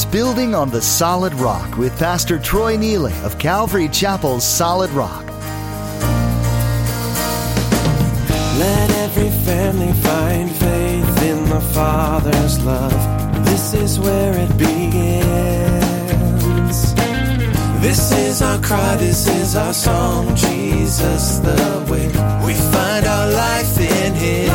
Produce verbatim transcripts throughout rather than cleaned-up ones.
is Building on the Solid Rock with Pastor Troy Neely of Calvary Chapel's Solid Rock. Let every family find faith in the Father's love. This is where it begins. This is our cry, this is our song. Jesus the way. We find our life in Him.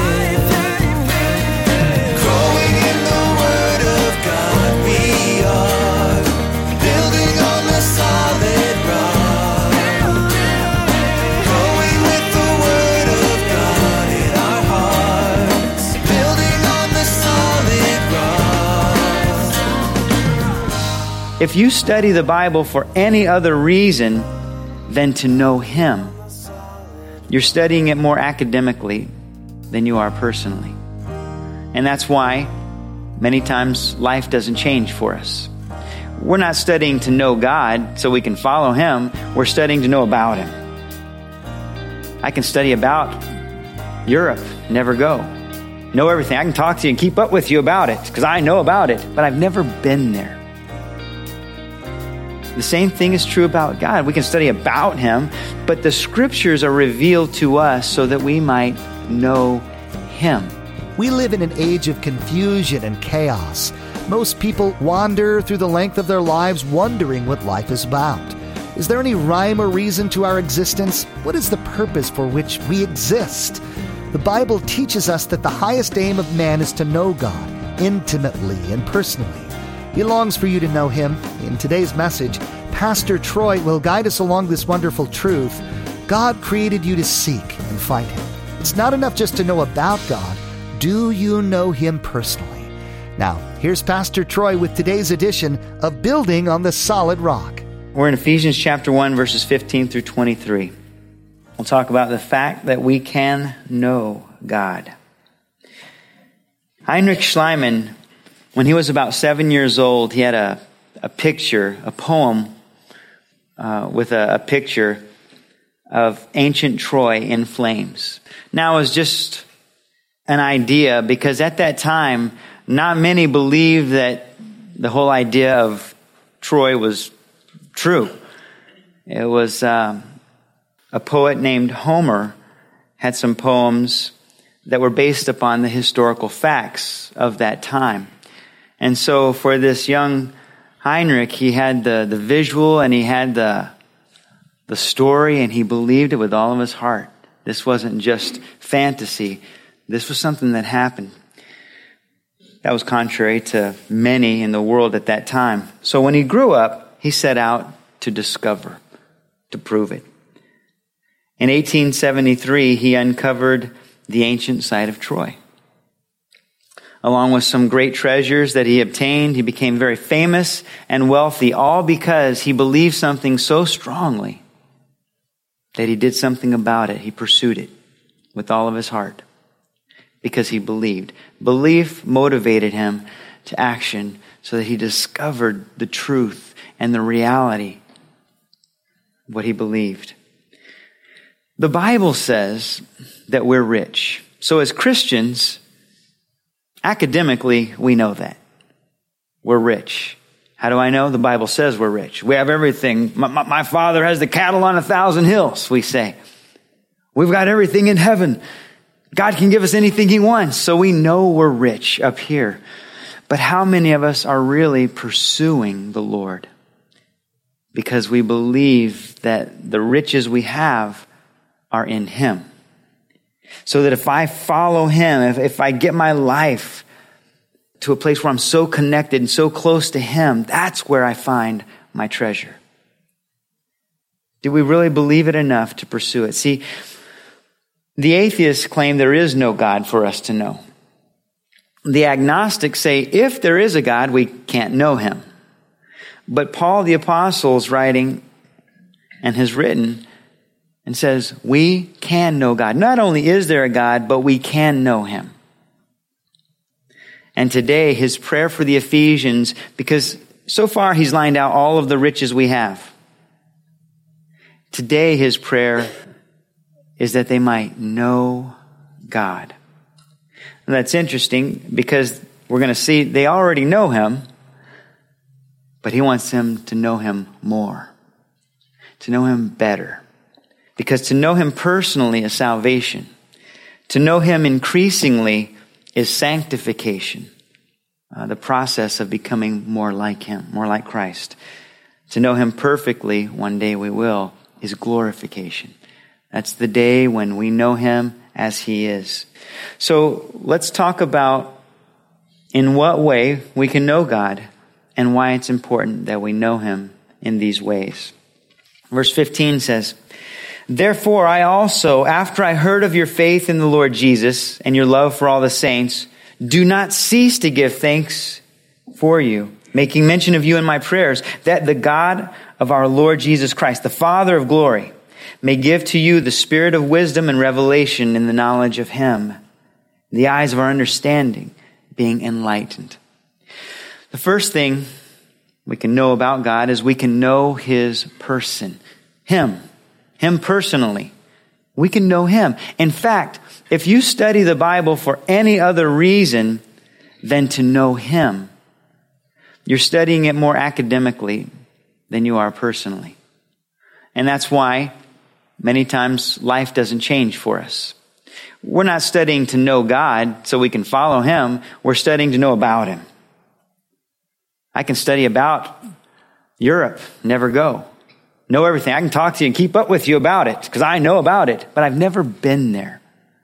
Growing in the Word of God, we are building on the solid rock. Growing with the Word of God in our hearts, building on the solid rock. If you study the Bible for any other reason than to know Him, you're studying it more academically than you are personally. And that's why many times life doesn't change for us. We're not studying to know God so we can follow Him. We're studying to know about Him. I can study about Europe, never go. Know everything. I can talk to you and keep up with you about it because I know about it, but I've never been there. The same thing is true about God. We can study about Him, but the Scriptures are revealed to us so that we might know Him. We live in an age of confusion and chaos. Most people wander through the length of their lives wondering what life is about. Is there any rhyme or reason to our existence? What is the purpose for which we exist? The Bible teaches us that the highest aim of man is to know God intimately and personally. He longs for you to know Him. In today's message, Pastor Troy will guide us along this wonderful truth. God created you to seek and find Him. It's not enough just to know about God. Do you know Him personally? Now, here's Pastor Troy with today's edition of Building on the Solid Rock. We're in Ephesians chapter one, verses fifteen through twenty-three. We'll talk about the fact that we can know God. Heinrich Schliemann, when he was about seven years old, he had a, a picture, a poem uh, with a, a picture of ancient Troy in flames. Now, it was just an idea because at that time, not many believed that the whole idea of Troy was true. It was um, a poet named Homer had some poems that were based upon the historical facts of that time. And so for this young Heinrich, he had the, the visual and he had the, the story, and he believed it with all of his heart. This wasn't just fantasy. This was something that happened. That was contrary to many in the world at that time. So when he grew up, he set out to discover, to prove it. In eighteen seventy-three, he uncovered the ancient site of Troy. Along with some great treasures that he obtained, he became very famous and wealthy, all because he believed something so strongly that he did something about it. He pursued it with all of his heart because he believed. Belief motivated him to action so that he discovered the truth and the reality of what he believed. The Bible says that we're rich. So as Christians, academically, we know that. We're rich. How do I know? The Bible says we're rich. We have everything. My, my, my Father has the cattle on a thousand hills, we say. We've got everything in heaven. God can give us anything He wants. So we know we're rich up here. But how many of us are really pursuing the Lord? Because we believe that the riches we have are in Him. So that if I follow Him, if, if I get my life to a place where I'm so connected and so close to Him, that's where I find my treasure. Do we really believe it enough to pursue it? See, the atheists claim there is no God for us to know. The agnostics say if there is a God, we can't know Him. But Paul the Apostle is writing and has written and says, we can know God. Not only is there a God, but we can know Him. And today, his prayer for the Ephesians, because so far he's lined out all of the riches we have. Today, his prayer is that they might know God. And that's interesting because we're going to see they already know Him, but he wants them to know him more, to know him better. Because to know him personally is salvation. To know him increasingly is sanctification, uh, the process of becoming more like him, more like Christ. To know him perfectly, one day we will, is glorification. That's the day when we know him as he is. So let's talk about in what way we can know God and why it's important that we know him in these ways. Verse fifteen says, "Therefore I also, after I heard of your faith in the Lord Jesus and your love for all the saints, do not cease to give thanks for you, making mention of you in my prayers, that the God of our Lord Jesus Christ, the Father of glory, may give to you the spirit of wisdom and revelation in the knowledge of him, the eyes of our understanding being enlightened." The first thing we can know about God is we can know his person, him, him personally. We can know him. In fact, if you study the Bible for any other reason than to know him, you're studying it more academically than you are personally. And that's why many times life doesn't change for us. We're not studying to know God so we can follow him. We're studying to know about him. I can study about Europe, never go. Know everything. I can talk to you and keep up with you about it because I know about it, but I've never been there.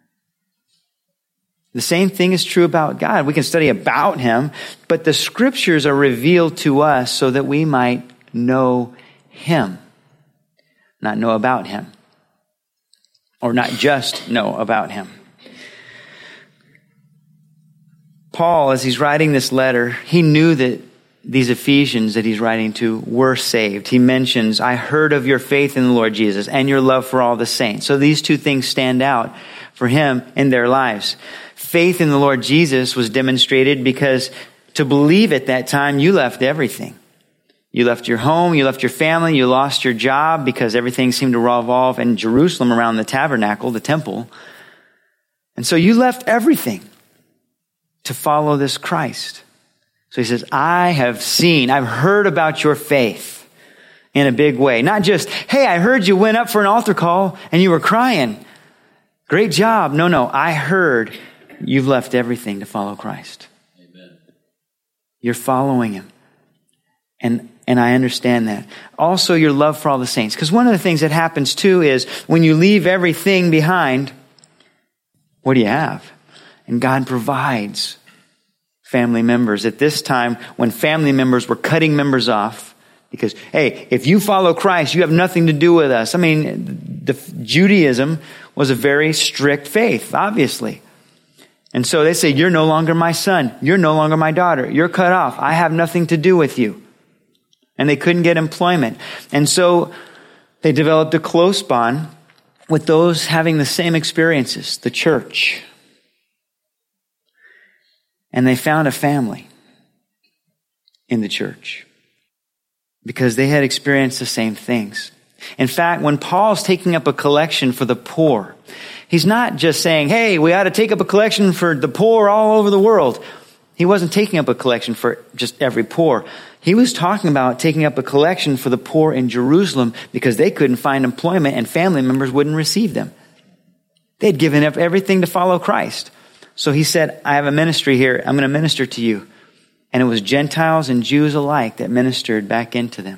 The same thing is true about God. We can study about him, but the scriptures are revealed to us so that we might know him, not know about him, or not just know about him. Paul, as he's writing this letter, he knew that these Ephesians that he's writing to were saved. He mentions, "I heard of your faith in the Lord Jesus and your love for all the saints." So these two things stand out for him in their lives. Faith in the Lord Jesus was demonstrated because to believe at that time, you left everything. You left your home, you left your family, you lost your job because everything seemed to revolve in Jerusalem around the tabernacle, the temple. And so you left everything to follow this Christ. So he says, I have seen, I've heard about your faith in a big way. Not just, hey, I heard you went up for an altar call and you were crying. Great job. No, no, I heard you've left everything to follow Christ. Amen. You're following him. And and I understand that. Also, your love for all the saints. Because one of the things that happens too is when you leave everything behind, what do you have? And God provides family members. At this time, when family members were cutting members off, because, hey, if you follow Christ, you have nothing to do with us. I mean, the, Judaism was a very strict faith, obviously. And so they say, you're no longer my son. You're no longer my daughter. You're cut off. I have nothing to do with you. And they couldn't get employment. And so they developed a close bond with those having the same experiences, the church. And they found a family in the church because they had experienced the same things. In fact, when Paul's taking up a collection for the poor, he's not just saying, hey, we ought to take up a collection for the poor all over the world. He wasn't taking up a collection for just every poor. He was talking about taking up a collection for the poor in Jerusalem because they couldn't find employment and family members wouldn't receive them. They'd given up everything to follow Christ. So he said, I have a ministry here. I'm going to minister to you. And it was Gentiles and Jews alike that ministered back into them.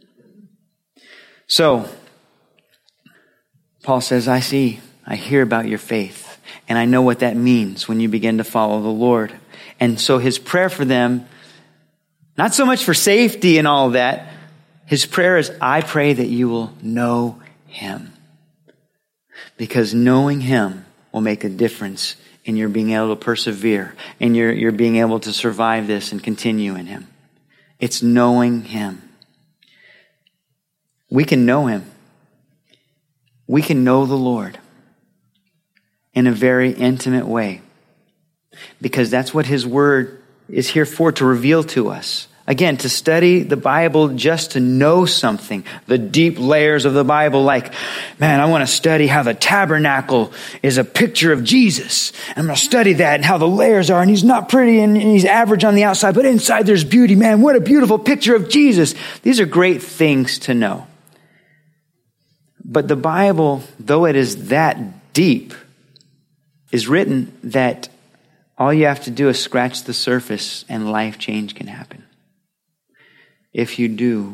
So Paul says, I see, I hear about your faith. And I know what that means when you begin to follow the Lord. And so his prayer for them, not so much for safety and all of that. His prayer is, I pray that you will know him. Because knowing him will make a difference in your being able to persevere, in your, your being able to survive this and continue in him. It's knowing him. We can know him. We can know the Lord in a very intimate way. Because that's what his word is here for, to reveal to us. Again, to study the Bible just to know something, the deep layers of the Bible, like, man, I want to study how the tabernacle is a picture of Jesus. I'm going to study that and how the layers are, and he's not pretty and he's average on the outside, but inside there's beauty. Man, what a beautiful picture of Jesus. These are great things to know. But the Bible, though it is that deep, is written that all you have to do is scratch the surface and life change can happen. If you do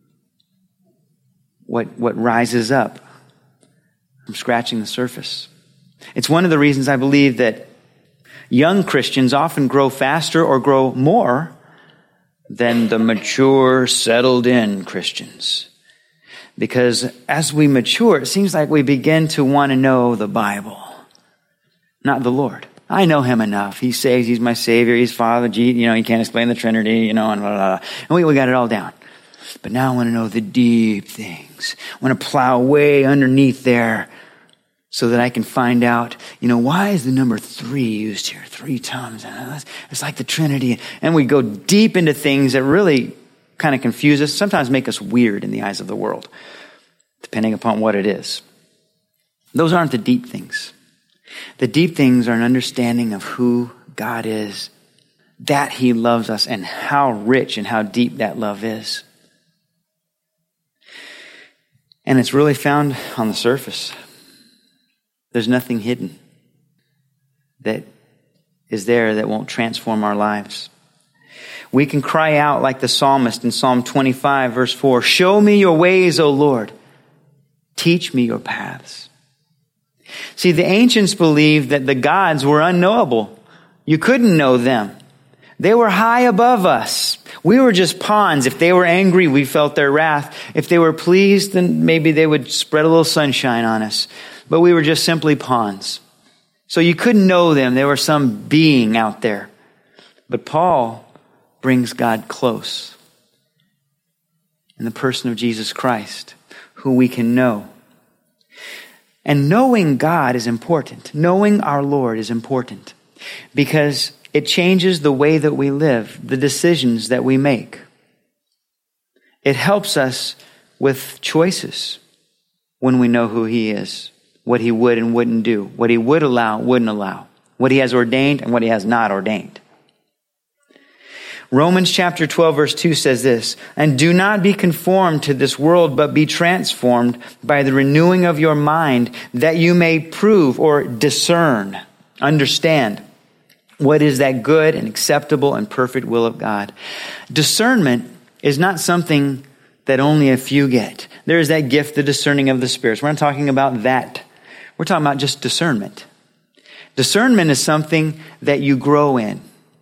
what, what rises up from scratching the surface. It's one of the reasons I believe that young Christians often grow faster or grow more than the mature, settled-in Christians. Because as we mature, it seems like we begin to want to know the Bible, not the Lord. I know him enough. He saves, he's my Savior, he's Father, you know, he can't explain the Trinity, you know, and blah, blah, blah. And we, we got it all down. But now I want to know the deep things. I want to plow way underneath there so that I can find out, you know, why is the number three used here three times? It's like the Trinity. And we go deep into things that really kind of confuse us, sometimes make us weird in the eyes of the world, depending upon what it is. Those aren't the deep things. The deep things are an understanding of who God is, that he loves us, and how rich and how deep that love is. And it's really found on the surface. There's nothing hidden that is there that won't transform our lives. We can cry out like the psalmist in Psalm twenty-five, verse four, "Show me your ways, O Lord. Teach me your paths." See, the ancients believed that the gods were unknowable. You couldn't know them. They were high above us. We were just pawns. If they were angry, we felt their wrath. If they were pleased, then maybe they would spread a little sunshine on us. But we were just simply pawns. So you couldn't know them. They were some being out there. But Paul brings God close in the person of Jesus Christ, who we can know. And knowing God is important. Knowing our Lord is important because it changes the way that we live, the decisions that we make. It helps us with choices when we know who he is, what he would and wouldn't do, what he would allow, wouldn't allow, what he has ordained and what he has not ordained. Romans chapter twelve verse two says this, "And do not be conformed to this world, but be transformed by the renewing of your mind, that you may prove," or discern, understand, what is that good and acceptable and perfect will of God. Discernment is not something that only a few get. There is that gift, the discerning of the spirits. We're not talking about that. We're talking about just discernment. Discernment is something that you grow in.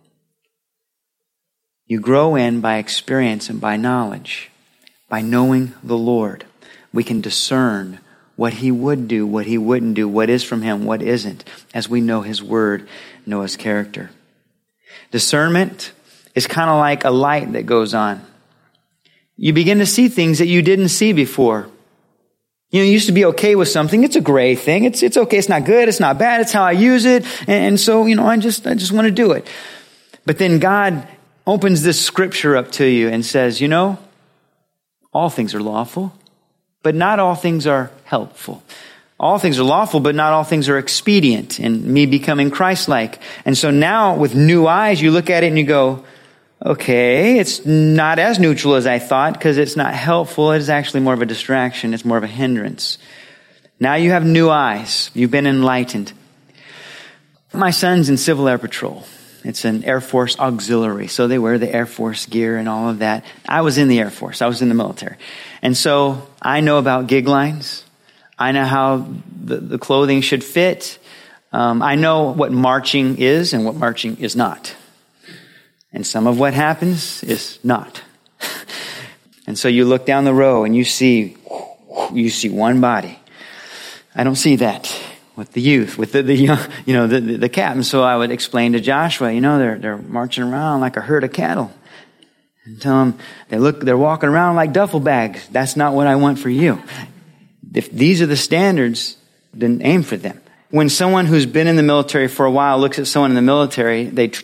You grow in by experience and by knowledge. By knowing the Lord, we can discern what he would do, what he wouldn't do, what is from him, what isn't, as we know his word, know his character. Discernment is kind of like a light that goes on. You begin to see things that you didn't see before. You know, you used to be okay with something. It's a gray thing. It's it's okay. It's not good. It's not bad. It's how I use it. And, and so, you know, I just I just want to do it. But then God opens this scripture up to you and says, you know, all things are lawful, but not all things are helpful. All things are lawful, but not all things are expedient in me becoming Christ-like. And so now with new eyes, you look at it and you go, okay, it's not as neutral as I thought because it's not helpful. It is actually more of a distraction. It's more of a hindrance. Now you have new eyes. You've been enlightened. My son's in Civil Air Patrol. It's an Air Force auxiliary. So they wear the Air Force gear and all of that. I was in the Air Force. I was in the military. And so I know about gig lines. I know how the, the clothing should fit. Um, I know what marching is and what marching is not. And some of what happens is not. And so you look down the row and you see, you see one body. I don't see that with the youth, with the, the young, you know, the, the, the captain. So I would explain to Joshua, you know, they're, they're marching around like a herd of cattle. And tell them, they look, they're walking around like duffel bags. That's not what I want for you. If these are the standards, then aim for them. When someone who's been in the military for a while looks at someone in the military, they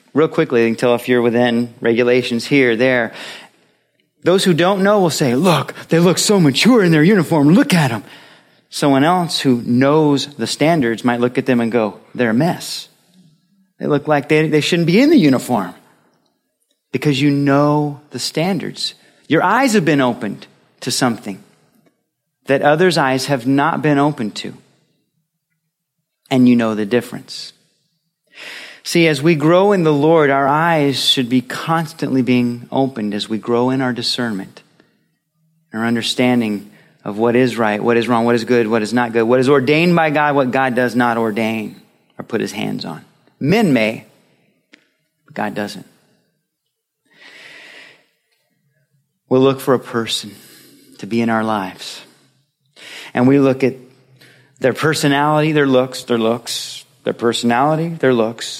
real quickly, you can tell if you're within regulations here, there. Those who don't know will say, look, they look so mature in their uniform. Look at them. Someone else who knows the standards might look at them and go, they're a mess. They look like they, they shouldn't be in the uniform. Because you know the standards. Your eyes have been opened to something that others' eyes have not been opened to. And you know the difference. See, as we grow in the Lord, our eyes should be constantly being opened as we grow in our discernment, our understanding of what is right, what is wrong, what is good, what is not good, what is ordained by God, what God does not ordain or put his hands on. Men may, but God doesn't. We'll look for a person to be in our lives. And we look at their personality, their looks, their looks, their personality, their looks,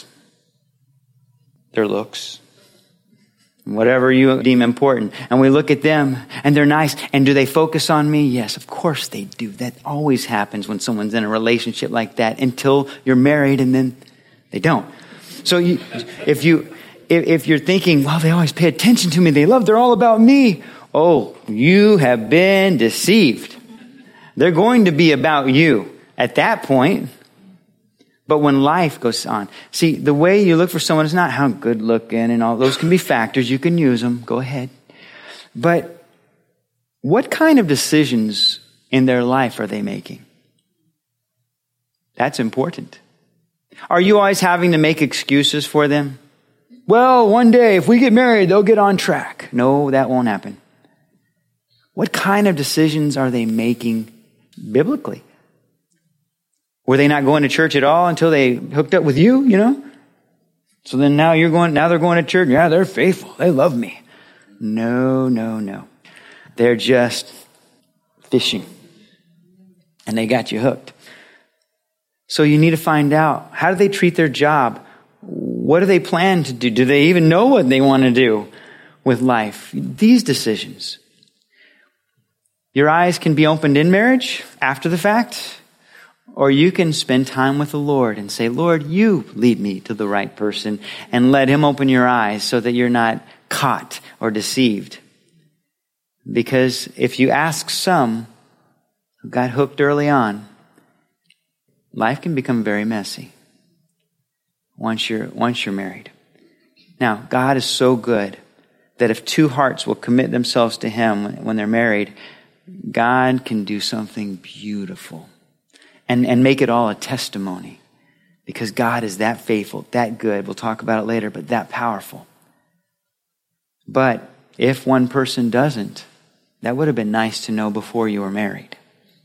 their looks, whatever you deem important. And we look at them and they're nice. And do they focus on me? Yes, of course they do. That always happens when someone's in a relationship like that until you're married and then they don't. So you, if you, if, if you're thinking, well, they always pay attention to me. They love, they're all about me. Oh, you have been deceived. They're going to be about you at that point. But when life goes on, see, the way you look for someone is not how good looking and all those can be factors. You can use them. Go ahead. But what kind of decisions in their life are they making? That's important. Are you always having to make excuses for them? Well, one day if we get married, they'll get on track. No, that won't happen. What kind of decisions are they making biblically? Were they not going to church at all until they hooked up with you, you know? So then now you're going, now they're going to church. Yeah, they're faithful. They love me. No, no, no. They're just fishing. And they got you hooked. So you need to find out, how do they treat their job? What do they plan to do? Do they even know what they want to do with life? These decisions. Your eyes can be opened in marriage after the fact. Or you can spend time with the Lord and say, Lord, you lead me to the right person, and let him open your eyes so that you're not caught or deceived. Because if you ask some who got hooked early on, life can become very messy once you're, once you're married. Now, God is so good that if two hearts will commit themselves to him when they're married, God can do something beautiful. And, and make it all a testimony. Because God is that faithful, that good. We'll talk about it later, but that powerful. But if one person doesn't, that would have been nice to know before you were married.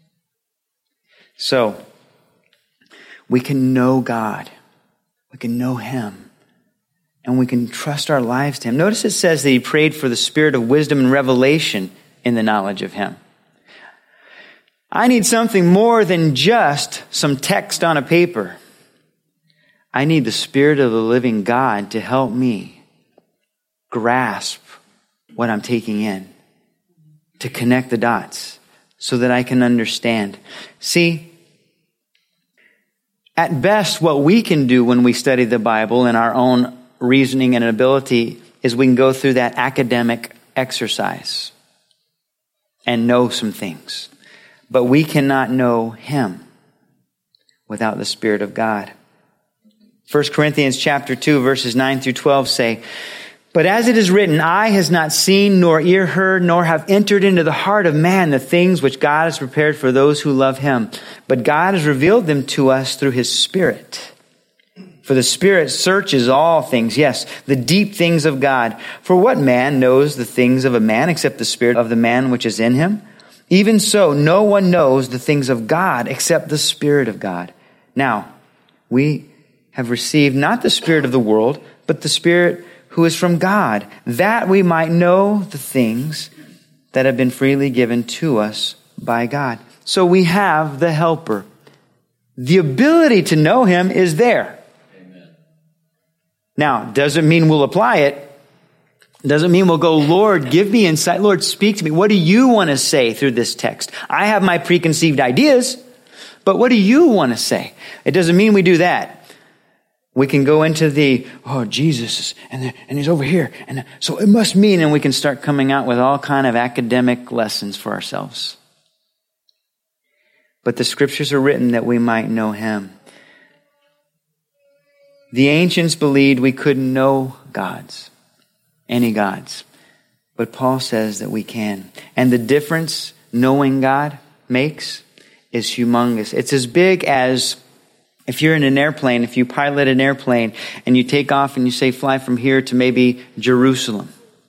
So, we can know God. We can know him. And we can trust our lives to him. Notice it says that he prayed for the spirit of wisdom and revelation in the knowledge of him. I need something more than just some text on a paper. I need the Spirit of the living God to help me grasp what I'm taking in, to connect the dots so that I can understand. See, at best, what we can do when we study the Bible in our own reasoning and ability is we can go through that academic exercise and know some things. But we cannot know him without the Spirit of God. First Corinthians chapter two, verses nine through twelve say, but as it is written, eye has not seen, nor ear heard, nor have entered into the heart of man the things which God has prepared for those who love him. But God has revealed them to us through his Spirit. For the Spirit searches all things, yes, the deep things of God. For what man knows the things of a man except the spirit of the man which is in him? Even so, no one knows the things of God except the Spirit of God. Now, we have received not the spirit of the world, but the Spirit who is from God, that we might know the things that have been freely given to us by God. So we have the helper. The ability to know him is there. Amen. Now, doesn't mean we'll apply it. Doesn't mean we'll go, Lord, give me insight. Lord, speak to me. What do you want to say through this text? I have my preconceived ideas, but what do you want to say? It doesn't mean we do that. We can go into the, oh, Jesus, and, the, and he's over here, and so it must mean, and we can start coming out with all kind of academic lessons for ourselves. But the scriptures are written that we might know him. The ancients believed we couldn't know gods, any gods. But Paul says that we can. And the difference knowing God makes is humongous. It's as big as if you're in an airplane, if you pilot an airplane and you take off and you say fly from here to maybe Jerusalem.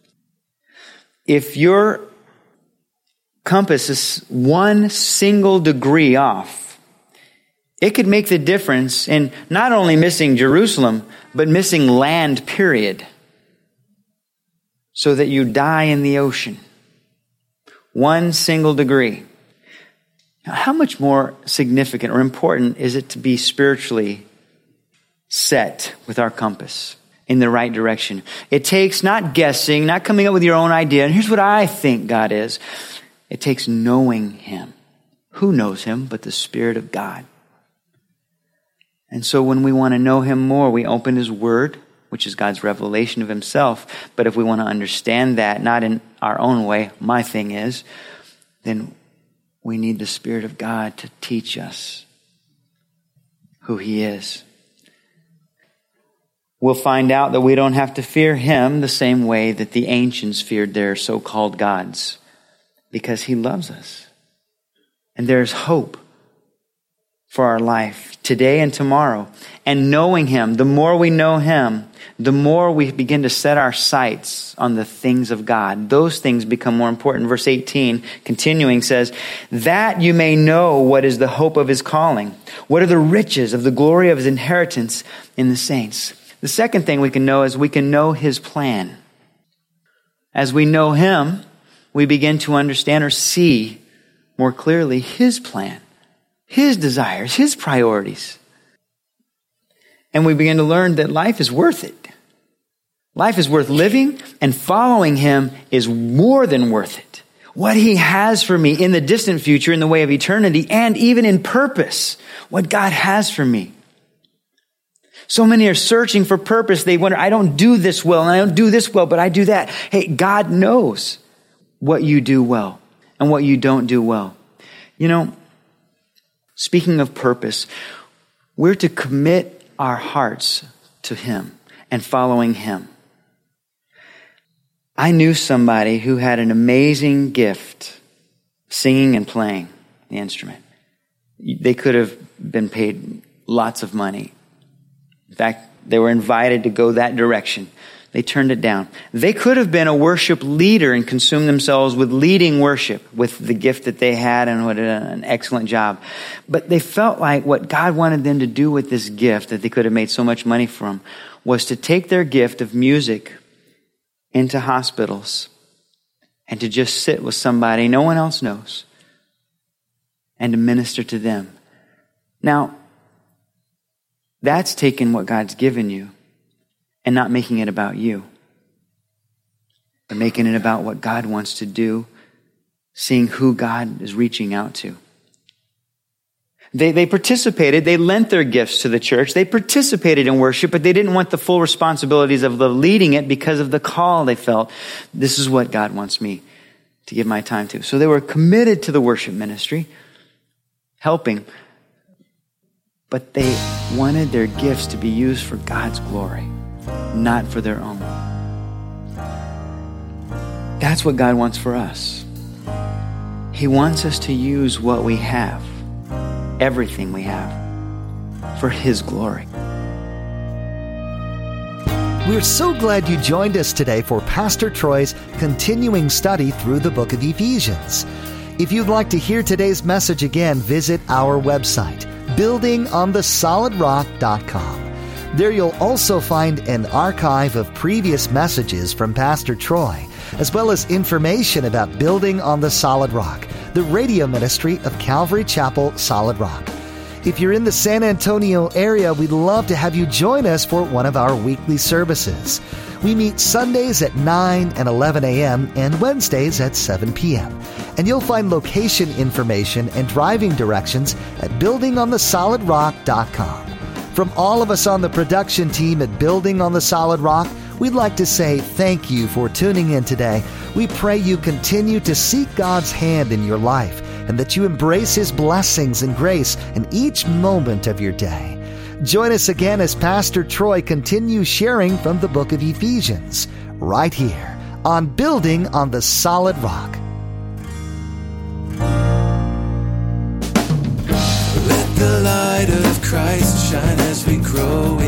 If your compass is one single degree off, it could make the difference in not only missing Jerusalem, but missing land, period. So that you die in the ocean. One single degree. Now, how much more significant or important is it to be spiritually set with our compass in the right direction? It takes not guessing, not coming up with your own idea, and here's what I think God is. It takes knowing him. Who knows him but the Spirit of God? And so when we want to know him more, we open his word, which is God's revelation of himself. But if we want to understand that, not in our own way, my thing is, then we need the Spirit of God to teach us who he is. We'll find out that we don't have to fear him the same way that the ancients feared their so-called gods, because he loves us. And there's hope for our life today and tomorrow. And knowing him, the more we know him, the more we begin to set our sights on the things of God. Those things become more important. Verse eighteen, continuing, says, that you may know what is the hope of his calling. What are the riches of the glory of his inheritance in the saints? The second thing we can know is we can know his plan. As we know him, we begin to understand or see more clearly his plan, his desires, his priorities. And we begin to learn that life is worth it. Life is worth living, and following him is more than worth it. What he has for me in the distant future, in the way of eternity, and even in purpose, what God has for me. So many are searching for purpose. They wonder, I don't do this well, and I don't do this well, but I do that. Hey, God knows what you do well and what you don't do well. You know, speaking of purpose, we're to commit our hearts to him and following him. I knew somebody who had an amazing gift, singing and playing the instrument. They could have been paid lots of money. In fact, they were invited to go that direction. They turned it down. They could have been a worship leader and consumed themselves with leading worship with the gift that they had and what an excellent job. But they felt like what God wanted them to do with this gift that they could have made so much money from was to take their gift of music into hospitals and to just sit with somebody no one else knows and to minister to them. Now, that's taking what God's given you and not making it about you, but making it about what God wants to do, seeing who God is reaching out to. They, they participated, they lent their gifts to the church, they participated in worship, but they didn't want the full responsibilities of the leading it because of the call they felt. This is what God wants me to give my time to. So they were committed to the worship ministry, helping, but they wanted their gifts to be used for God's glory, not for their own. That's what God wants for us. He wants us to use what we have, everything we have, for his glory. We're so glad you joined us today for Pastor Troy's continuing study through the book of Ephesians. If you'd like to hear today's message again, visit our website, building on the solid rock dot com. There you'll also find an archive of previous messages from Pastor Troy, as well as information about Building on the Solid Rock, the radio ministry of Calvary Chapel Solid Rock. If you're in the San Antonio area, we'd love to have you join us for one of our weekly services. We meet Sundays at nine and eleven a.m. and Wednesdays at seven p.m. And you'll find location information and driving directions at building on the solid rock dot com. From all of us on the production team at Building on the Solid Rock, we'd like to say thank you for tuning in today. We pray you continue to seek God's hand in your life and that you embrace His blessings and grace in each moment of your day. Join us again as Pastor Troy continues sharing from the book of Ephesians, right here on Building on the Solid Rock. Let the light of Christ shine as we grow